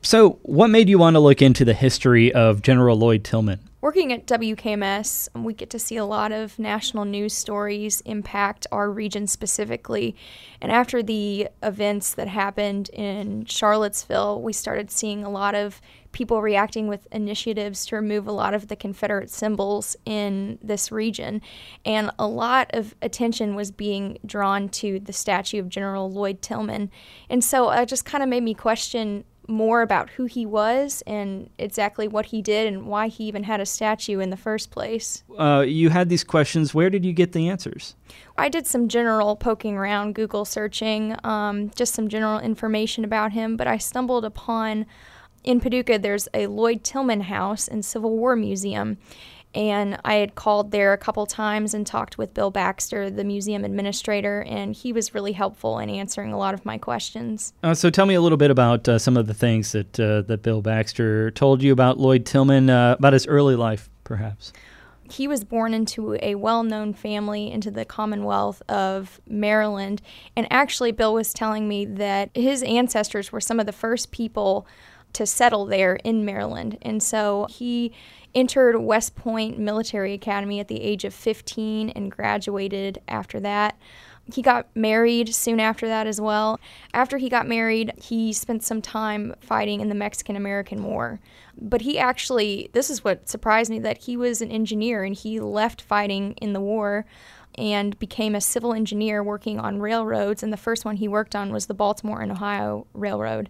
So what made you want to look into the history of General Lloyd Tillman? Working at WKMS, we get to see a lot of national news stories impact our region specifically. And after the events that happened in Charlottesville, we started seeing a lot of people reacting with initiatives to remove a lot of the Confederate symbols in this region. And a lot of attention was being drawn to the statue of General Lloyd Tillman. And so it just kind of made me question more about who he was and exactly what he did and why he even had a statue in the first place. You had these questions. Where did you get the answers? I did some general poking around, Google searching, just some general information about him, but I stumbled upon, in Paducah, there's a Lloyd Tillman House and Civil War Museum. And I had called there a couple times and talked with Bill Baxter, the museum administrator, and he was really helpful in answering a lot of my questions. So tell me a little bit about some of the things that Bill Baxter told you about Lloyd Tillman, about his early life, perhaps. He was born into a well-known family into the Commonwealth of Maryland. And actually, Bill was telling me that his ancestors were some of the first people to settle there in Maryland. And so he entered West Point Military Academy at the age of 15 and graduated after that. He got married soon after that as well. After he got married, he spent some time fighting in the Mexican-American War. But he actually, this is what surprised me, that he was an engineer and he left fighting in the war and became a civil engineer working on railroads. And the first one he worked on was the Baltimore and Ohio Railroad.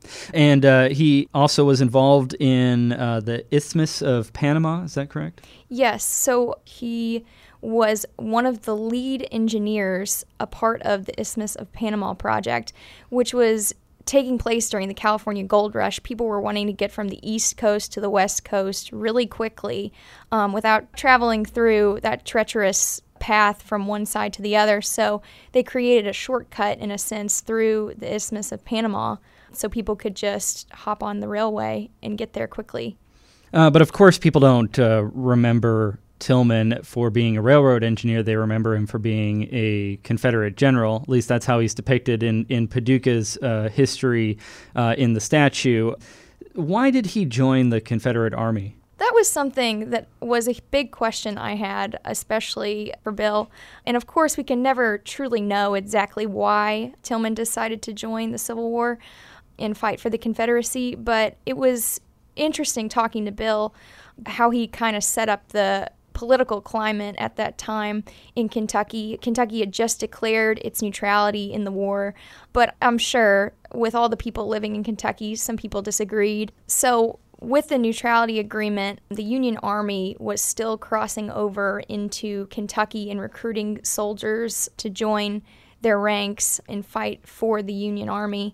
And he also was involved in the Isthmus of Panama, is that correct? Yes, so he was one of the lead engineers, a part of the Isthmus of Panama project, which was taking place during the California Gold Rush. People were wanting to get from the East Coast to the West Coast really quickly without traveling through that treacherous path from one side to the other. So they created a shortcut, in a sense, through the Isthmus of Panama so people could just hop on the railway and get there quickly. But of course, people don't remember Tillman for being a railroad engineer. They remember him for being a Confederate general. At least that's how he's depicted in Paducah's history in the statue. Why did he join the Confederate Army? That was something that was a big question I had, especially for Bill. And of course, we can never truly know exactly why Tillman decided to join the Civil War and fight for the Confederacy, but it was interesting talking to Bill how he kind of set up the political climate at that time in Kentucky. Kentucky had just declared its neutrality in the war, but I'm sure with all the people living in Kentucky, some people disagreed. So with the neutrality agreement, the Union Army was still crossing over into Kentucky and recruiting soldiers to join their ranks and fight for the Union Army.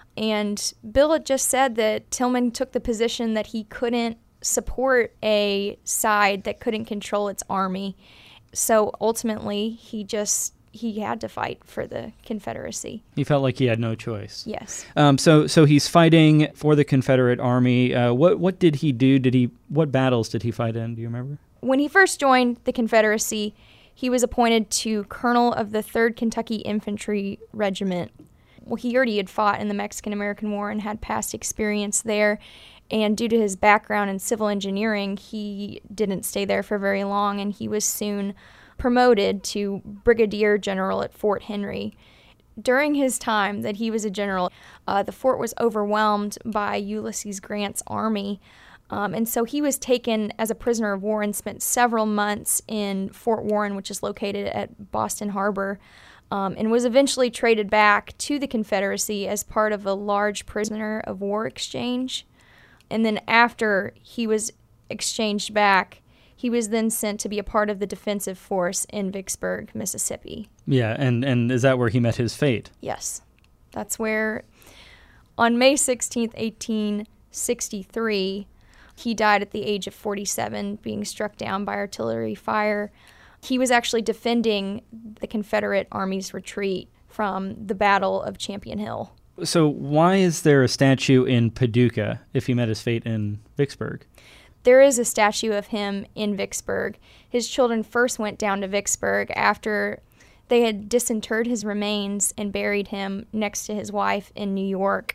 And Bill had just said that Tillman took the position that he couldn't support a side that couldn't control its army. So ultimately, he had to fight for the Confederacy. He felt like he had no choice. Yes. So he's fighting for the Confederate Army. What did he do? What battles did he fight in? Do you remember? When he first joined the Confederacy, he was appointed to Colonel of the 3rd Kentucky Infantry Regiment. Well, he already had fought in the Mexican-American War and had past experience there. And due to his background in civil engineering, he didn't stay there for very long, and he was soon promoted to brigadier general at Fort Henry. During his time that he was a general, the fort was overwhelmed by Ulysses Grant's army, and so he was taken as a prisoner of war and spent several months in Fort Warren, which is located at Boston Harbor, and was eventually traded back to the Confederacy as part of a large prisoner of war exchange. And then after he was exchanged back, he was then sent to be a part of the defensive force in Vicksburg, Mississippi. Yeah, and is that where he met his fate? Yes. That's where, on May 16th, 1863, he died at the age of 47, being struck down by artillery fire. He was actually defending the Confederate Army's retreat from the Battle of Champion Hill. So why is there a statue in Paducah if he met his fate in Vicksburg? There is a statue of him in Vicksburg. His children first went down to Vicksburg after they had disinterred his remains and buried him next to his wife in New York.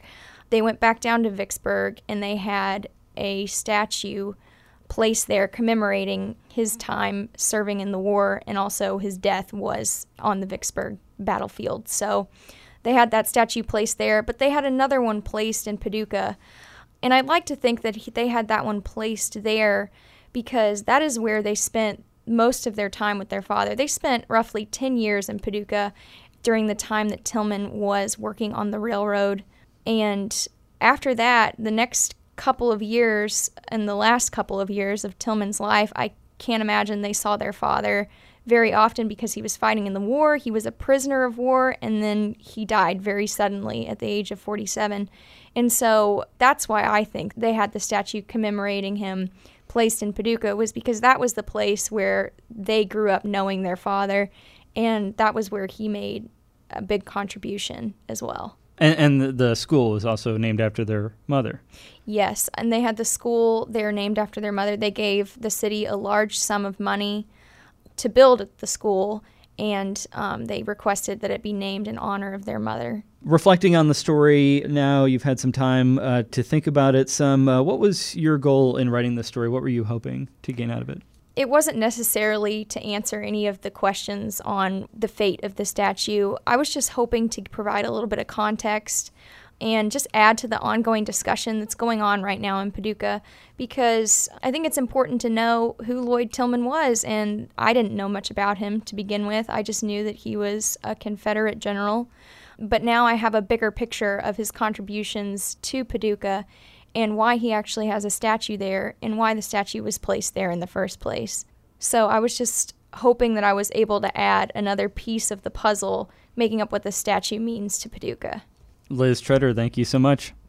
they went back down to Vicksburg and they had a statue placed there commemorating his time serving in the war, and also his death was on the Vicksburg battlefield. So they had that statue placed there, but they had another one placed in Paducah. And I'd like to think that they had that one placed there because that is where they spent most of their time with their father. They spent roughly 10 years in Paducah during the time that Tillman was working on the railroad. And after that, the next couple of years and the last couple of years of Tillman's life, I can't imagine they saw their father very often because he was fighting in the war. He was a prisoner of war, and then he died very suddenly at the age of 47. And so that's why I think they had the statue commemorating him placed in Paducah, was because that was the place where they grew up knowing their father, and that was where he made a big contribution as well. And the school was also named after their mother. Yes, and they had the school there named after their mother. They gave the city a large sum of money to build the school, and they requested that it be named in honor of their mother. Reflecting on the story now, you've had some time to think about it some. What was your goal in writing the story? What were you hoping to gain out of it? It wasn't necessarily to answer any of the questions on the fate of the statue. I was just hoping to provide a little bit of context and just add to the ongoing discussion that's going on right now in Paducah, because I think it's important to know who Lloyd Tillman was, and I didn't know much about him to begin with. I just knew that he was a Confederate general, but now I have a bigger picture of his contributions to Paducah and why he actually has a statue there and why the statue was placed there in the first place. So I was just hoping that I was able to add another piece of the puzzle, making up what the statue means to Paducah. Liz Tretter, thank you so much.